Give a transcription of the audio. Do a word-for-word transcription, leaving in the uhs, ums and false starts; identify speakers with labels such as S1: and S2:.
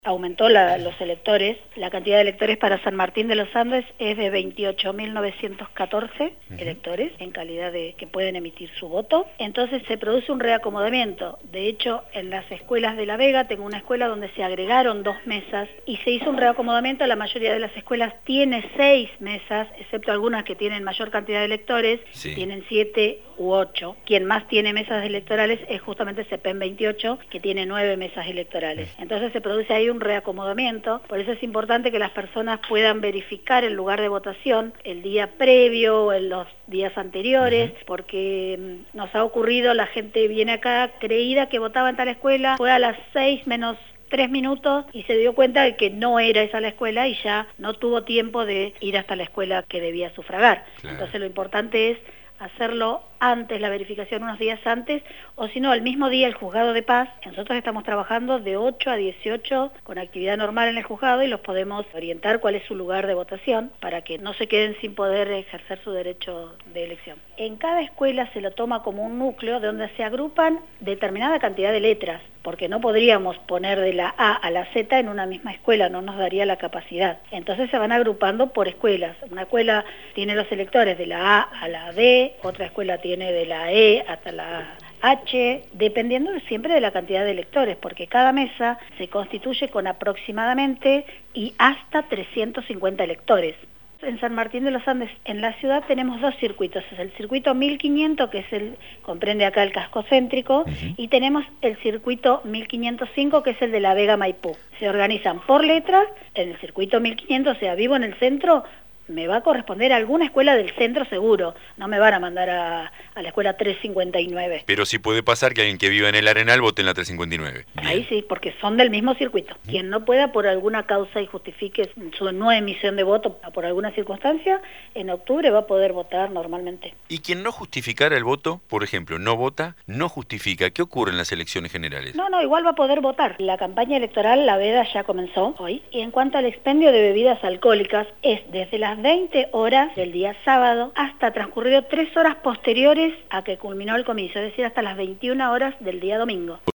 S1: Aumentó la, los electores, la cantidad de electores para San Martín de los Andes es de veintiocho mil novecientos catorce uh-huh. electores en calidad de que pueden emitir su voto. Entonces se produce un reacomodamiento. De hecho, en las escuelas de La Vega, tengo una escuela donde se agregaron dos mesas y se hizo un reacomodamiento. La mayoría de las escuelas tiene seis mesas, excepto algunas que tienen mayor cantidad de electores, sí. tienen siete u ocho. Quien más tiene mesas electorales es justamente CEPEN veintiocho, que tiene nueve mesas electorales. Entonces se produce ahí un reacomodamiento, por eso es importante que las personas puedan verificar el lugar de votación el día previo o en los días anteriores, uh-huh. porque nos ha ocurrido, la gente viene acá creída que votaba en tal escuela, fue a las seis menos tres minutos y se dio cuenta de que no era esa la escuela y ya no tuvo tiempo de ir hasta la escuela que debía sufragar. Claro. Entonces lo importante es hacerlo antes, la verificación unos días antes, o si no, el mismo día el juzgado de paz. Nosotros estamos trabajando de ocho a dieciocho con actividad normal en el juzgado y los podemos orientar cuál es su lugar de votación para que no se queden sin poder ejercer su derecho de elección. En cada escuela se lo toma como un núcleo donde se agrupan determinada cantidad de letras, porque no podríamos poner de la A a la Z en una misma escuela, no nos daría la capacidad. Entonces se van agrupando por escuelas. Una escuela tiene los electores de la A a la D, otra escuela tiene de la E hasta la H, dependiendo siempre de la cantidad de electores, porque cada mesa se constituye con aproximadamente y hasta trescientos cincuenta electores. En San Martín de los Andes, en la ciudad, tenemos dos circuitos. Es el circuito mil quinientos, que es el comprende acá el casco céntrico, uh-huh. y tenemos el circuito mil quinientos cinco, que es el de La Vega Maipú. Se organizan por letras. En el circuito mil quinientos, o sea, vivo en el centro, me va a corresponder a alguna escuela del centro seguro, no me van a mandar a, a la escuela trescientos cincuenta y nueve.
S2: Pero sí puede pasar que alguien que viva en el Arenal vote en la trescientos cincuenta y nueve. Bien.
S1: Ahí sí, porque son del mismo circuito. ¿Mm? Quien no pueda por alguna causa y justifique su no emisión de voto por alguna circunstancia, en octubre va a poder votar normalmente.
S2: ¿Y quien no justificara el voto, por ejemplo, no vota, no justifica? ¿Qué ocurre en las elecciones generales?
S1: No, no, igual va a poder votar. La campaña electoral, la veda, ya comenzó hoy. Y en cuanto al expendio de bebidas alcohólicas, es desde las veinte horas del día sábado hasta transcurrido tres horas posteriores a que culminó el comicio, es decir, hasta las veintiuna horas del día domingo.